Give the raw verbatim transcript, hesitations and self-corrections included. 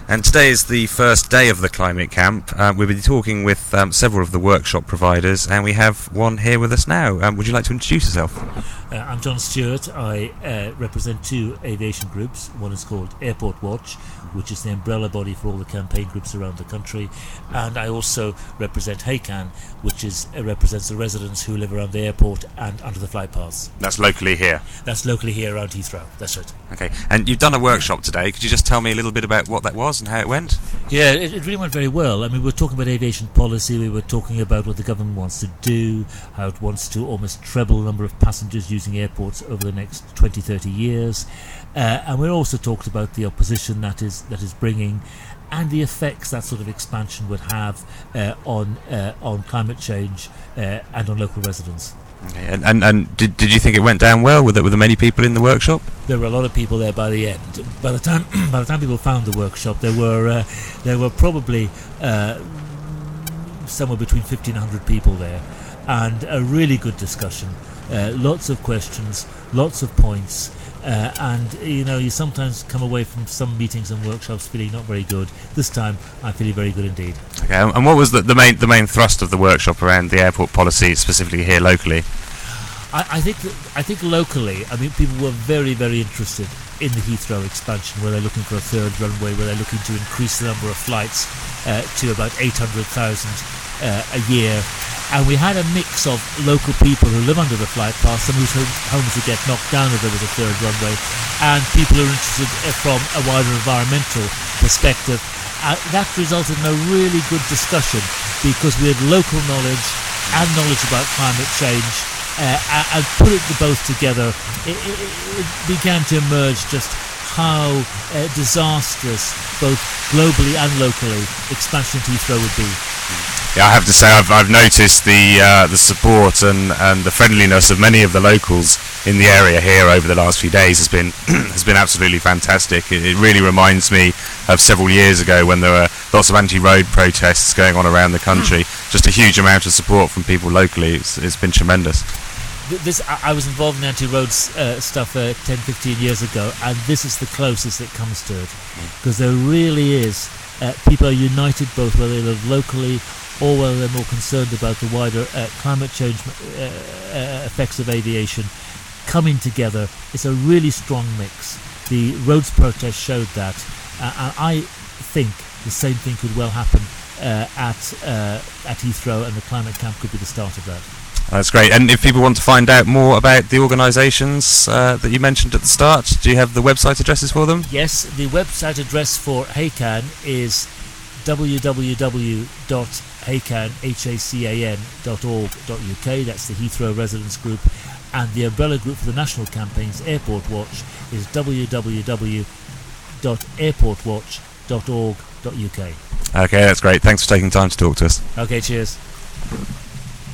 And today is the first day of the Climate Camp. Uh, we'll be talking with um, several of the workshop providers, and we have one here with us now. Um, would you like to introduce yourself? Uh, I'm John Stewart. I uh, represent two aviation groups. One is called Airport Watch, which is the umbrella body for all the campaign groups around the country, and I also represent HACAN, which is uh, represents the residents who live around the airport and under the flight paths. That's locally here? That's locally here around Heathrow, that's right. Okay, and you've done a workshop today. Could you just tell me a little bit about what that was and how it went? Yeah, it, it really went very well. I mean, we were talking about aviation policy, we were talking about what the government wants to do, how it wants to almost treble the number of passengers using airports over the next twenty, thirty years. Uh, and we also talked about the opposition that is that is bringing, and the effects that sort of expansion would have uh, on uh, on climate change uh, and on local residents. Okay, and and, and did, did you think it went down well? Were there, were there many people in the workshop? There were a lot of people there by the end. By the time by the time people found the workshop, there were uh, there were probably uh, somewhere between fifteen hundred people there, and a really good discussion. Uh, lots of questions, lots of points. Uh, and you know, you sometimes come away from some meetings and workshops feeling not very good. This time, I'm feeling very good indeed. Okay, and what was the, the main the main thrust of the workshop around the airport policy, specifically here locally? I, I think that, I think locally, I mean, people were very very interested in the Heathrow expansion, where they're looking for a third runway, where they're looking to increase the number of flights uh, to about eight hundred thousand uh, a year. And we had a mix of local people who live under the flight path, some whose homes would get knocked down if there was a third runway, and people who are interested from a wider environmental perspective. Uh, that resulted in a really good discussion, because we had local knowledge and knowledge about climate change, uh, and put it both together, it, it, it began to emerge just how uh, disastrous, both globally and locally, expansion to Heathrow would be. Yeah, I have to say I've, I've noticed the uh, the support and, and the friendliness of many of the locals in the area here over the last few days has been has been absolutely fantastic. It, it really reminds me of several years ago when there were lots of anti-road protests going on around the country. Mm. Just a huge amount of support from people locally. It's, it's been tremendous. This I was involved in anti-roads uh, stuff uh, ten, fifteen years ago, and this is the closest it comes to it, because there really is uh, people are united both whether they live locally or whether they're more concerned about the wider uh, climate change uh, uh, effects of aviation coming together. It's a really strong mix. The roads protest showed that, uh, and I think the same thing could well happen uh, at uh, at Heathrow, and the Climate Camp could be the start of that. That's great. And if people want to find out more about the organisations uh, that you mentioned at the start, do you have the website addresses for them? Yes, the website address for HACAN is w w w dot hacan dot org dot u k. That's the Heathrow Residents Group. And the umbrella group for the national campaigns, Airport Watch, is w w w dot airport watch dot org dot u k. Okay, that's great. Thanks for taking time to talk to us. Okay, cheers.